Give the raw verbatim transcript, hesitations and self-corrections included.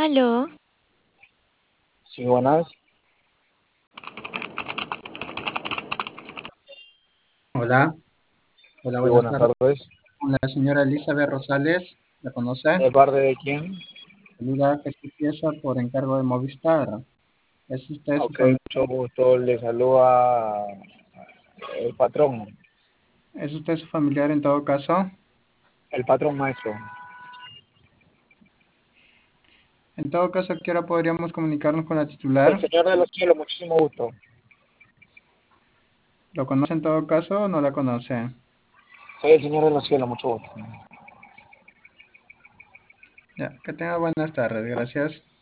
Aló, Sí, buenas. Hola, hola, Sí, buenas buenas tardes. tardes. Con la señora Elizabeth Rosales, ¿la conoce? ¿De parte de quién? Saluda Jesús Pieza por encargo de Movistar. ¿Es usted su Ok, familiar? mucho gusto. Le saluda el patrón, ¿Es usted su familiar en todo caso? el patrón maestro. En todo caso, ¿a qué hora podríamos comunicarnos con la El titular? señor de los cielos, muchísimo gusto. ¿Lo conoce en todo caso o no la conoce? Soy el señor de los cielos, mucho gusto. Ya, que tenga buenas tardes, gracias.